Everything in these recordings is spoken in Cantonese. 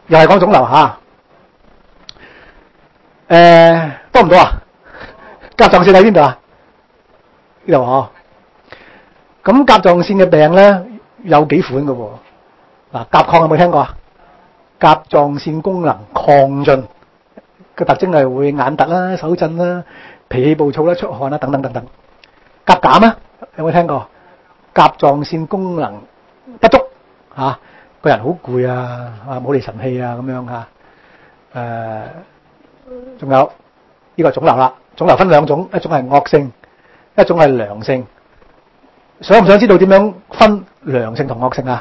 又係講腫瘤嚇。多唔多啊？甲狀腺喺邊度啊？呢度嗬。咁甲狀腺嘅病咧有幾款嘅喎。嗱，甲亢有冇聽過啊？甲狀腺功能亢進嘅特徵係會眼突啦、手震啦、脾氣暴躁啦、出汗啦等等等等。甲減啊，有冇聽過？甲狀腺功能不足嚇，個人好攰啊，冇力神氣啊咁樣嚇。仲有呢個腫瘤啦，腫瘤分兩種，一種係惡性，一種係良性。想唔想知道點樣分良性同惡性啊？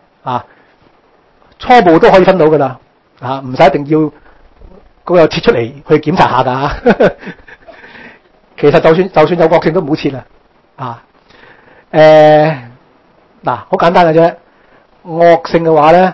初步都可以分到噶啦，唔使一定要嗰個切出嚟去檢查下噶。其實就算有惡性都唔好切啊。好簡單嘅啫。惡性嘅話咧，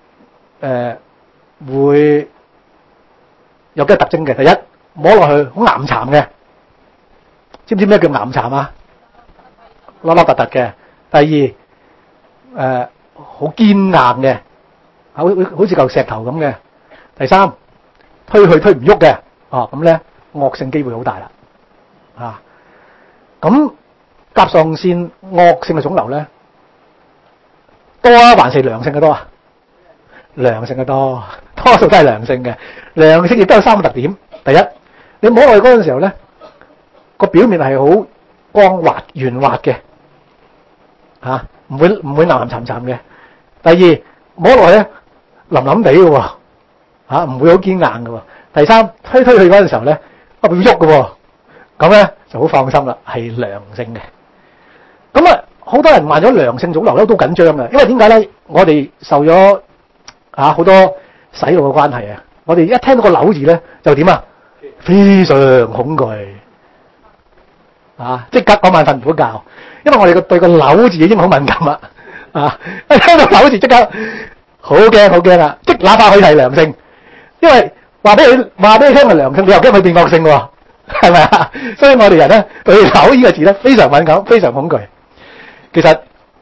會有幾個特徵嘅。第一，摸落去好岩巉嘅，知唔知咩叫岩巉啊？凹凹凸凸嘅。第二，好堅硬嘅，好似嚿石頭咁嘅。第三，推去推唔喐嘅。咁咧惡性機會好大啦。咁甲狀腺惡性嘅腫瘤咧多啊，還是良性嘅多啊？良性嘅多，多數都係良性嘅。良性亦都有三個特點。第一，你摸落去嗰陣時候咧，個表面係好光滑圓滑嘅，唔會岩岩巉巉嘅。第二，摸落去咧腍腍地嘅喎，唔會好堅硬嘅喎。第三，推去嗰陣時候咧，會喐嘅喎，咁咧就好放心啦，係良性嘅。咁啊，好多人患咗良性腫瘤咧都緊張嘅，因為點解咧？我哋受咗好多洗腦嘅關係啊，我哋一聽到個瘤字咧就點啊？非常恐懼即刻嗰晚瞓唔到覺，因為我哋對個瘤字已經好敏感啦。一聽到瘤字即刻好驚啦！即哪怕佢係良性，因為話俾你聽係良性，你又驚佢變惡性喎，係咪啊？所以我哋人咧對瘤呢個字咧非常敏感，非常恐懼。其實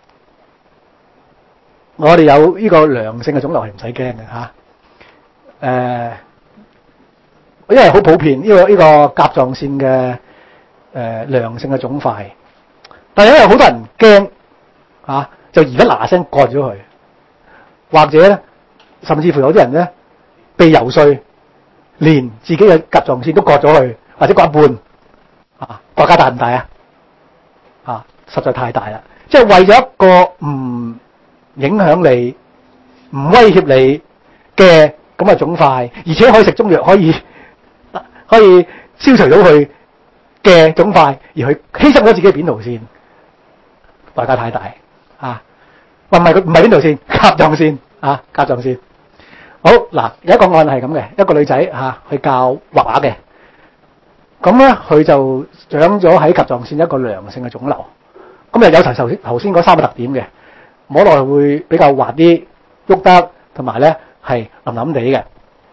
我哋有呢個良性嘅腫瘤係唔使驚嘅因為好普遍呢個甲狀腺嘅良性嘅腫塊，但係因為好多人驚就而家嗱聲割咗佢，或者咧甚至乎有啲人咧被游說，連自己嘅甲狀腺都割咗佢，或者割一半代價大唔大啊？實在太大啦！即係為咗一個唔影響你、唔威脅你嘅咁嘅腫塊，而且可以食中藥，可以消除到佢嘅腫塊，而去犧牲咗自己嘅扁桃腺，代價太大唔係扁桃腺，甲狀腺甲狀腺。好嗱，有一個案係咁嘅，一個女仔去教畫畫嘅，咁咧佢就長咗喺甲狀腺一個良性嘅腫瘤。咁有頭先嗰三個特點嘅，摸落去會比較滑啲，喐得，同埋咧係腍腍地嘅。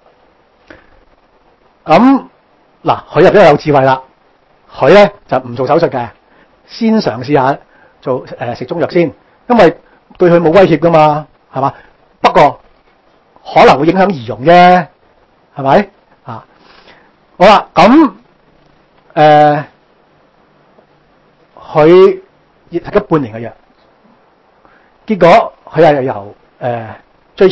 咁嗱，佢又比較有智慧啦，佢咧就唔做手術嘅，先嘗試下做食中藥先，因為對佢冇威脅噶嘛，係嘛？不過可能會影響儀容啫，係咪？好啦，咁佢食咗半年嘅藥，結果佢係由最初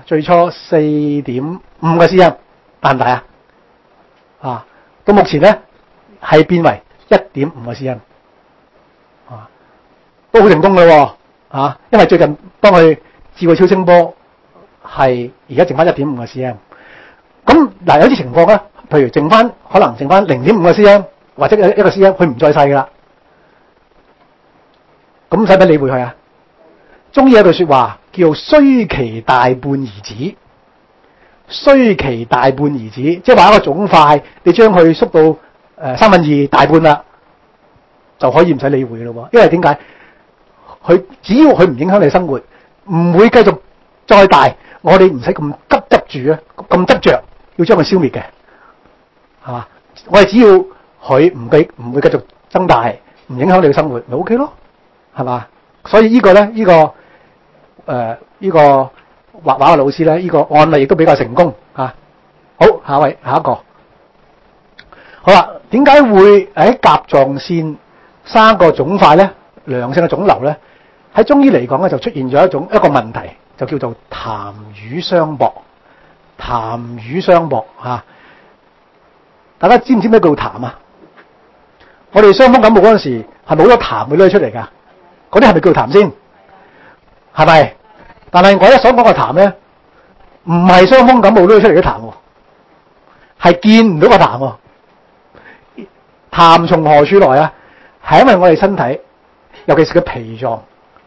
4.5個 cm 大唔大到目前咧係變為1.5個 cm 都好成功嘅喎因為最近幫佢照個超聲波，係而家剩翻1.5個 cm。咁嗱，有啲情況咧，譬如可能剩翻0.5個 cm 或者1個 cm，佢唔再細噶啦。咁使唔使理會佢啊？中醫有句說話叫雖其大半而止，雖其大半而止，即係話一個腫塊，你將佢縮到2/3大半啦，就可以唔使理會咯。因為點解？只要佢唔影響你生活，唔會繼續再大，我哋唔使咁執住咁執着要將佢消滅嘅，係嘛？我哋只要佢唔會繼續增大，唔影響你嘅生活，咪 OK 咯，係嘛？所以呢個咧， 畫畫嘅老師咧，呢個案例亦都比較成功啊。好，下一個。好啦，點解會喺甲狀腺生個腫塊咧？良性嘅腫瘤咧，喺中醫嚟講咧，就出現咗一個問題，就叫做痰瘀相搏。痰瘀相搏嚇，大家知唔知咩叫痰啊？我哋傷風感冒嗰陣時係冇咗痰會攞出嚟㗎，嗰啲係咪叫痰先？係咪？但係我一所講嘅痰咧，唔係傷風感冒攞出嚟嘅痰喎，係見唔到個痰喎。痰從何處來啊？係因為我哋身體，尤其是個脾臟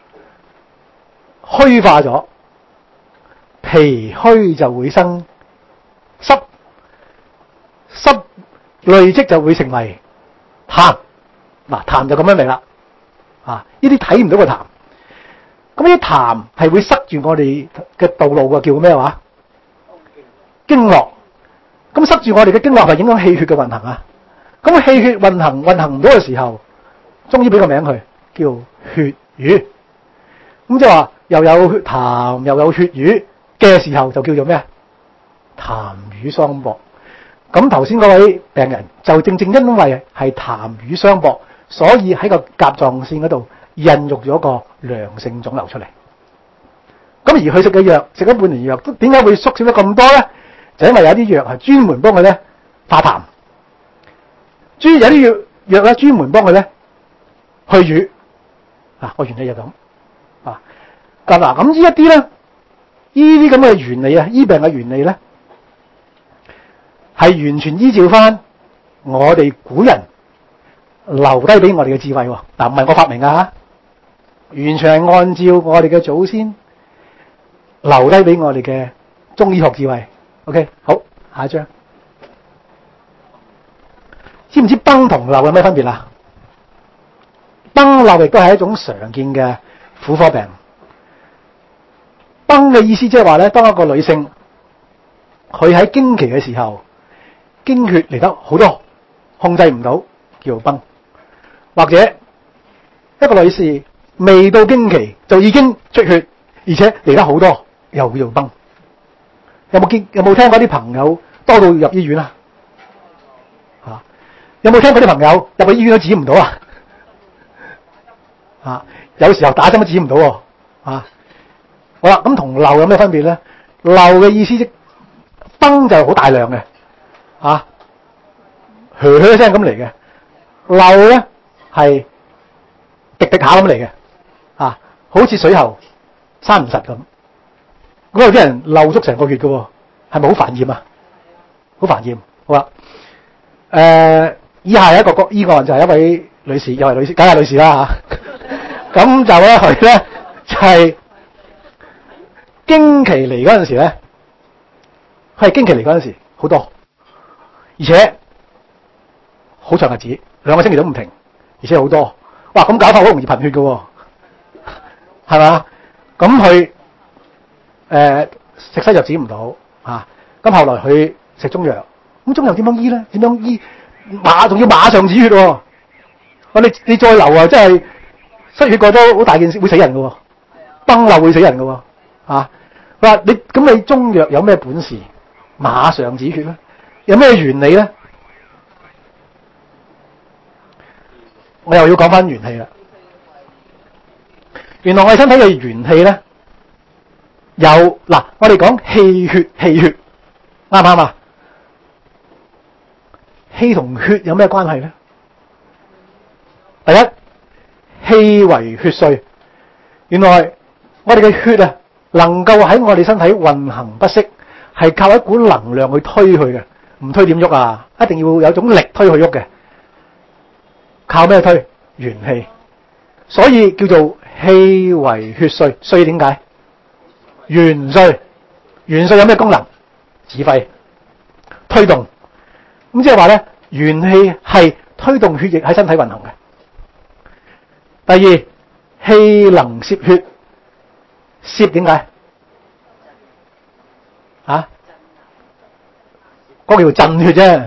虛化咗，脾虛就會生濕，濕累積就會成為痰。嗱，痰就咁樣嚟啦。啊，呢啲睇唔到個痰，咁呢啲痰係會塞住我哋嘅道路嘅，叫咩話？經絡。咁塞住我哋嘅經絡係影響氣血嘅運行啊。咁氣血運行唔到嘅時候，中醫俾個名佢叫血瘀。咁即係話又有痰又有血瘀嘅時候，就叫做咩？痰瘀相搏。咁頭先嗰位病人就正因為係痰瘀相搏，所以喺個甲狀腺嗰度孕育咗個良性腫瘤出嚟。咁而佢食嘅藥，食咗半年藥，點解會縮小咗咁多咧？就因為有啲藥係專門幫佢咧化痰。有啲藥咧專門幫佢咧去瘀啊，個原理就咁啊。咁呢一啲咧，呢啲咁嘅原理啊，醫病嘅原理咧，係完全依照翻我哋古人留低俾我哋嘅智慧喎。嗱，唔係我發明㗎嚇，完全係按照我哋嘅祖先留低俾我哋嘅中醫學智慧。OK， 好，下一張。知唔知崩同漏有咩分別啊？崩漏亦都係一種常見嘅婦科病。崩嘅意思即係話咧，當一個女性佢喺經期嘅時候，經血嚟得好多，控制唔到，叫崩；或者一個女士未到經期就已經出血，而且嚟得好多，又叫崩。有冇聽過啲朋友多到入醫院啊？有冇聽過啲朋友入去醫院都止唔到啊？有時候打針都止唔到喎。好啦，咁同漏有咩分別咧？漏嘅意思即崩就好大量嘅，噓聲咁嚟嘅。漏咧係滴滴下咁嚟嘅，好似水喉閂唔實咁。咁有啲人漏足成個月嘅喎，係咪好煩厭啊？好煩厭。好啦，以下有一個個案就係一位女士，又係女士，梗係女士啦嚇。咁就咧佢咧就係經期嚟嗰陣時咧，佢係經期嚟嗰陣時好多，而且好長日子，2個星期都唔停，而且好多。哇！咁搞法好容易貧血嘅喎，係嘛？咁佢食西藥止唔到嚇，咁後來佢食中藥，咁中藥點樣醫咧？點樣醫？仲要馬上止血喎！你再留啊，真係失血過多好大件事，會死人嘅喎，崩漏會死人嘅喎。佢話你中藥有咩本事馬上止血咧？有咩原理咧？我又要講翻元氣啦。原來我哋身體嘅元氣咧有嗱，我哋講氣血啱唔啱啊？氣同血有咩關係咧？第一，氣為血帥。原來我哋嘅血啊，能夠喺我哋身體運行不息，係靠一股能量去推佢嘅。唔推點喐啊？一定要有種力推佢喐嘅。靠咩推？元氣。所以叫做氣為血帥。帥點解？元帥。元帥有咩功能？指揮、推動。咁即係話咧，元氣係推動血液喺身體運行嘅。第二，氣能攝血，攝點解？嗰個叫震血啫。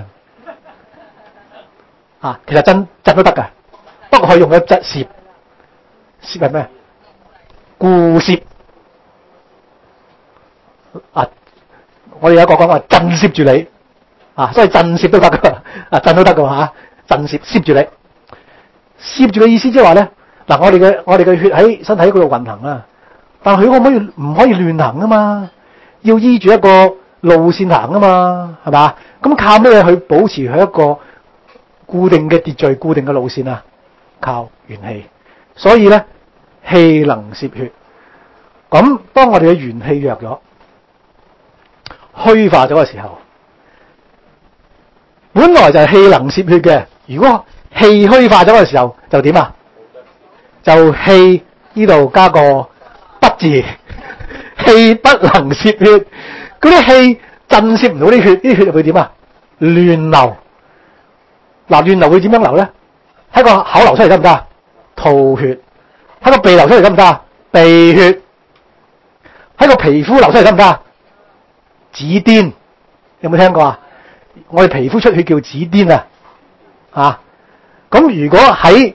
其實震都得㗎，不過佢用咗質攝。攝係咩？固攝。 我哋有一個講話震懾住你所以震懾都得噶震都得噶震懾住你。攝住嘅意思即係話咧，嗱我哋嘅血喺身體嗰度運行啦，但係佢唔可以亂行啊嘛，要依住一個路線行啊嘛，係嘛？咁靠咩去保持佢一個固定嘅秩序、固定嘅路線啊？靠元氣。所以咧，氣能攝血。咁當我哋嘅元氣弱咗、虛化咗嘅時候，本來就係氣能攝血嘅，如果氣虛化咗嘅時候就點啊？就氣呢度加個不字，氣不能攝血，嗰啲氣震攝唔到啲血，啲血會點啊？亂流。嗱，亂流會點樣流咧？喺個口流出嚟得唔得啊？吐血。喺個鼻流出嚟得唔得啊？鼻血。喺個皮膚流出嚟得唔得啊？紫癜。有冇聽過啊？我哋皮膚出血叫紫癜啊！咁如果喺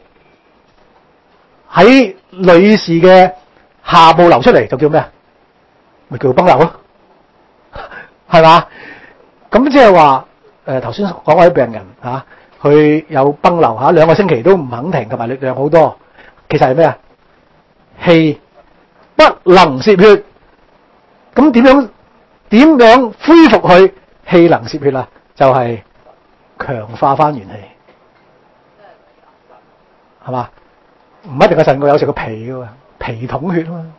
女士嘅下部流出嚟就叫咩？咪叫崩流咯，係嘛？咁即係話頭先講嗰啲病人佢有崩流2個星期都唔肯停，同埋力量好多，其實係咩啊？氣不能攝血。咁點樣恢復佢氣能攝血啊？就係強化翻元氣。係嘛？唔一定個腎個，有時個脾嘅，脾統血啊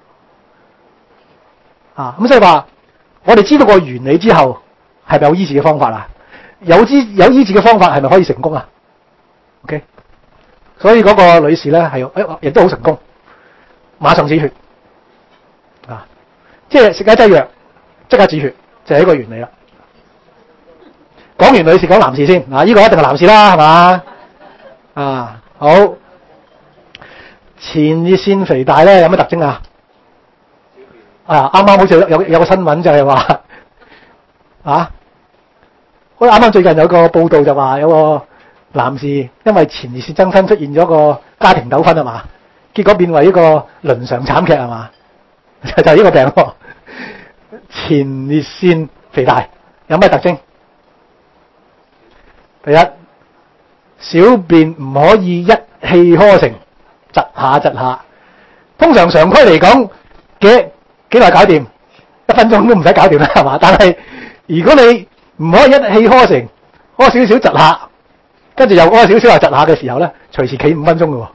嘛。咁所以話，我哋知道個原理之後，係咪有醫治嘅方法啊？有醫治嘅方法係咪可以成功啊 ？OK， 所以嗰個女士咧亦都好成功，馬上止血即係食一劑藥即刻止血，就係一個原理啦。講完女士，講男士先呢個一定係男士啦，係嘛？好。前列腺肥大咧有咩特徵啊？啱啱好似有個新聞就係話好似啱啱最近有個報道就話有個男士因為前列腺增生出現咗個家庭糾紛係嘛，結果變為一個倫常慘劇係嘛，就係呢個病咯。前列腺肥大有咩特徵？第一，小便唔可以一氣呵成。窒下，通常常規嚟講幾耐搞掂？1分鐘都唔使搞掂啦，係嘛？但係如果你唔可以一氣呵成，屙少少窒下，跟住又屙少少又窒下嘅時候咧，隨時企5分鐘嘅喎。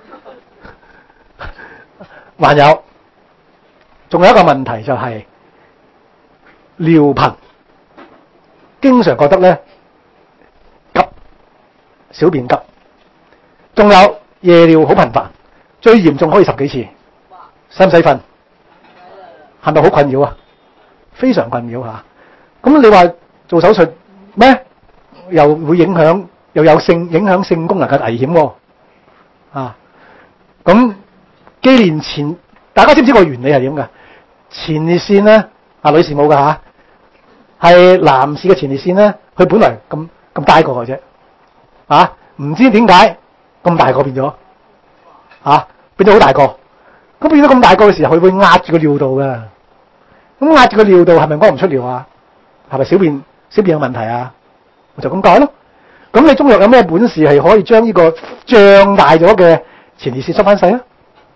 還有，仲有一個問題就係尿頻，經常覺得咧急，小便急，仲有。夜尿好頻繁，最嚴重可以10幾次，使唔使瞓？係咪好困擾啊？非常困擾嚇。咁你話做手術咩？又會影響性功能嘅危險喎。咁幾年前大家知唔知個原理係點㗎？前列腺咧，女士冇㗎嚇，係男士嘅前列腺咧，佢本來咁大個嘅啫，唔知點解。咁大個變咗，變咗好大個。咁變咗咁大個嘅時候，佢會壓住個尿道嘅。咁壓住個尿道係咪屙唔出尿啊？係咪小便有問題啊？我就咁解咯。咁你中藥有咩本事係可以將呢個脹大咗嘅前列腺縮翻細啊？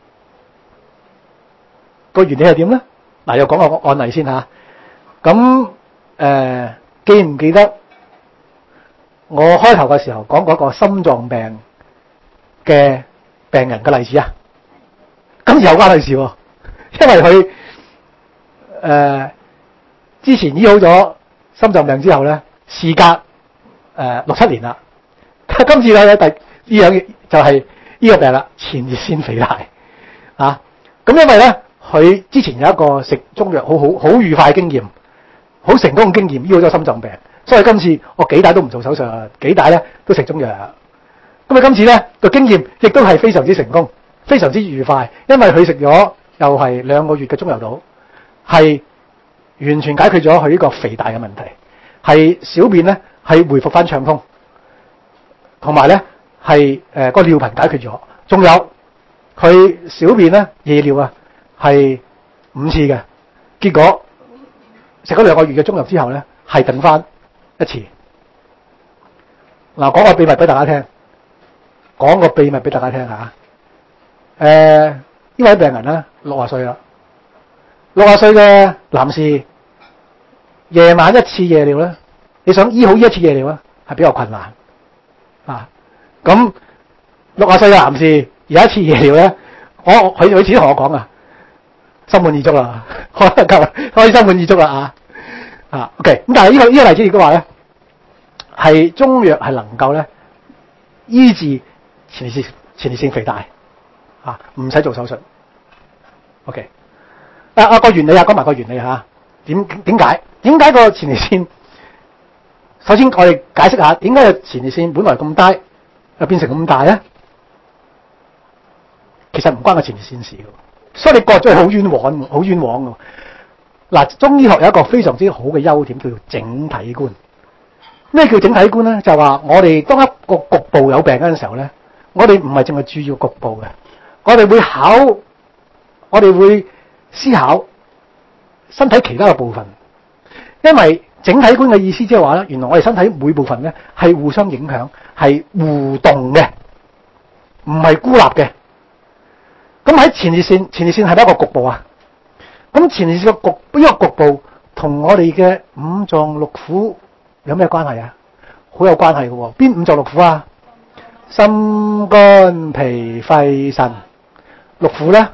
個原理係點咧？嗱，又講個案例先嚇。咁記唔記得我開頭嘅時候講嗰個心臟病嘅病人嘅例子啊？今次有關例事喎，因為佢之前醫好咗心臟病之後咧，事隔6、7年啦。今次咧第呢樣就係呢個病啦，前列腺肥大咁因為咧，佢之前有一個食中藥好愉快嘅經驗，好成功嘅經驗，醫好咗心臟病，所以今次我幾大都唔做手術，幾大咧都食中藥。咁今次咧個經驗亦都係非常之成功，非常之愉快，因為佢食咗又係2個月嘅中藥到，係完全解決咗佢呢個肥大嘅問題，係小便咧係回復翻暢通，同埋咧係個尿頻解決咗，仲有佢小便咧夜尿係5次嘅，結果食咗2個月嘅中藥之後咧，係定翻一次。嗱，講個秘密俾大家聽，講個秘密俾大家聽吓。呢位病人咧60歲啦，60歲嘅男士，夜晚一次夜尿咧，你想醫好呢一次夜尿咧，係比較困難啊。咁60歲嘅男士有一次夜尿咧，佢自己同我講啊，心滿意足啦，可以心滿意足啦啊 OK。咁但係呢個例子亦都話咧，係中藥係能夠咧醫治前列腺肥大啊，唔使做手術。OK。個原理啊，講埋個原理吓。點解個前列腺？首先我哋解釋下點解個前列腺本來咁低，又變成咁大咧？其實唔關個前列腺事嘅，所以你割咗係好冤枉，好冤枉嘅。嗱，中醫學有一個非常之好嘅優點，叫做整體觀。咩叫整體觀咧？就係話我哋當一個局部有病嗰陣時候咧，我哋唔係淨係注意局部嘅，我哋會思考身體其他嘅部分。因為整體觀嘅意思即係話咧，原來我哋身體每部分咧係互相影響，係互動嘅，唔係孤立嘅。咁喺前列腺係咪一個局部啊？咁前列腺呢個局部同我哋嘅五臟六腑有咩關係啊？好有關係嘅喎。邊五臟六腑啊？心肝脾肺腎。六腑咧？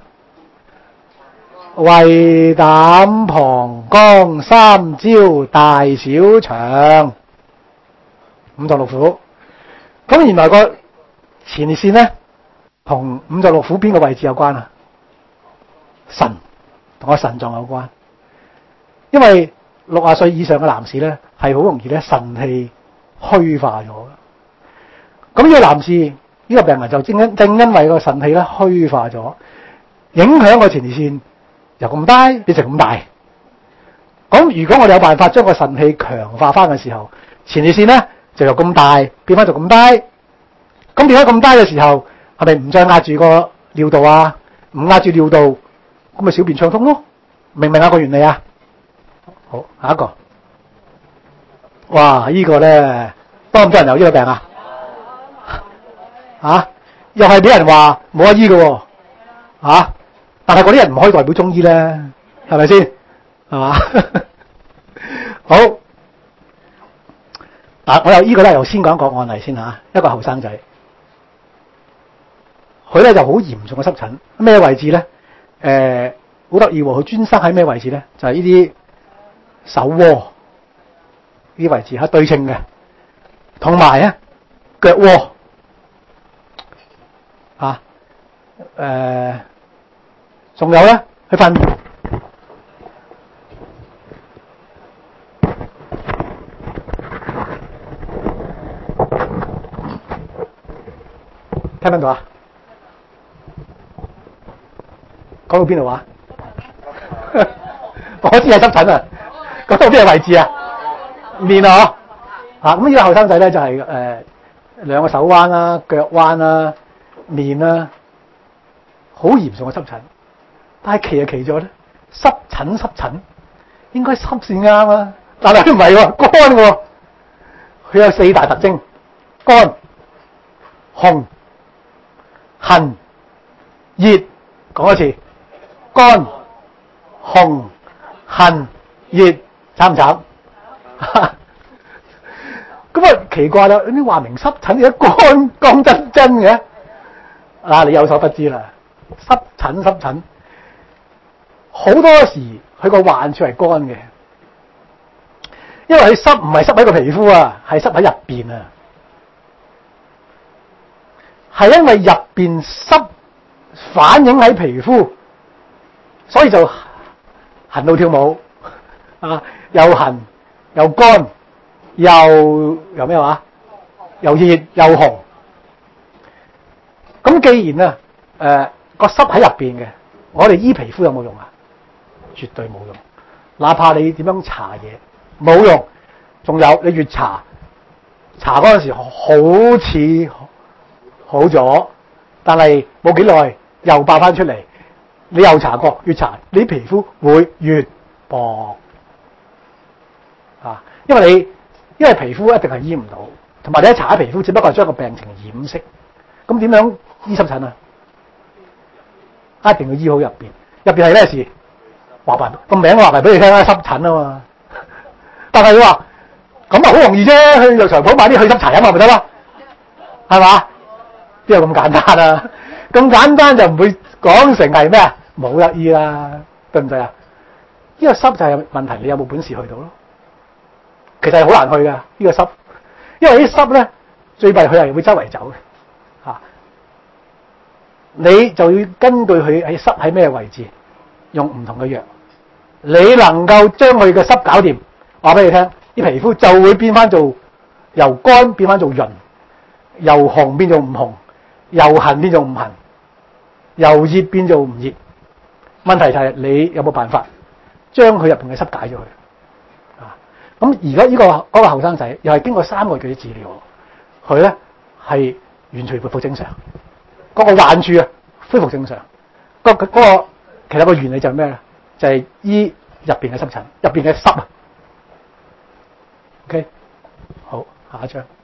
胃膽膀胱三焦大小腸。五臟六腑。咁原來個前列腺咧同五臟六腑邊個位置有關啊？腎，同個腎臟有關。因為60歲以上嘅男士咧係好容易咧腎氣虛化咗。咁呢個男士呢個病人就正因為個腎氣咧虛化咗，影響個前列腺由咁低變成咁大。咁如果我哋有辦法將個腎氣強化翻嘅時候，前列腺咧就由咁大變翻做咁低。咁變咗咁低嘅時候，係咪唔再壓住個尿道啊？唔壓住尿道，咁咪小便暢通咯？明唔明個原理啊？好，下一個。哇！呢個咧多唔多人有呢個病啊？又係俾人話冇得醫嘅喎。但係嗰啲人唔可以代表中醫咧，係咪先？係嘛？好。我有呢個咧，又先講一個案例先吓，一個後生仔。佢咧就好嚴重嘅濕疹，咩位置咧？好得意喎！佢專生喺咩位置咧？就係呢啲手窩呢啲位置係對稱嘅，同埋咧腳窩仲有咧佢塊面，聽唔聽到啊？講到邊度啊？我知係濕疹啊！講到邊個位置啊？面啊！咁呢個後生仔咧就係兩個手彎啦、腳彎啦、面啦，好嚴重嘅濕疹。但係奇就奇咗咧，濕疹應該濕先啱啊！但係佢唔係喎，乾喎。佢有4大特徵：乾、紅、痕、熱。講一次。乾、紅、痕、熱，慘唔慘？咁奇怪啦！你話明濕疹，而家乾真嘅，你有所不知啦。濕疹，好多時佢個患處係乾嘅，因為佢濕唔係濕喺個皮膚啊，係濕喺入邊啊，係因為入邊濕反映喺皮膚。所以就痕到跳舞又痕又乾又咩話？又熱又紅。咁既然個濕喺入邊嘅，我哋醫皮膚有冇用啊？絕對冇用。哪怕你點樣搽嘢，冇用。仲有你越搽嗰陣時好似好咗，但係冇幾耐又爆翻出嚟。你又搽過，越搽你皮膚會越薄。 啊，因為皮膚一定係醫唔到，同埋你一搽皮膚，只不過係將個病情掩飾。咁點樣醫濕疹啊？一定要醫好入邊。入邊係咩事？話埋個名話埋俾你聽啦，濕疹啊嘛。但係你話咁啊，好容易啫，去藥材鋪買啲去濕柴飲咪得咯，係嘛？邊有咁簡單啊？咁簡單就唔會講成係咩啊？冇得醫啦，對唔對啊？呢個濕就係問題，你有冇本事去到咯？其實係好難去噶呢個濕，因為啲濕咧最弊佢係會周圍走嘅嚇，你就要根據佢喺濕喺咩位置，用唔同嘅藥，你能夠將佢嘅濕搞掂，話俾你聽，啲皮膚就會變翻做由乾變翻做潤，由紅變做唔紅，由痕變做唔痕，由熱變做唔熱。問題就係你有冇辦法將佢入邊嘅濕解咗佢？咁而家呢個後生仔又係經過3個月嘅治療，佢咧係完全恢復正常，嗰個患處啊恢復正常。嗰個其實個原理就係咩咧？就係醫入邊嘅濕疹，入邊嘅濕啊。OK， 好，下一張。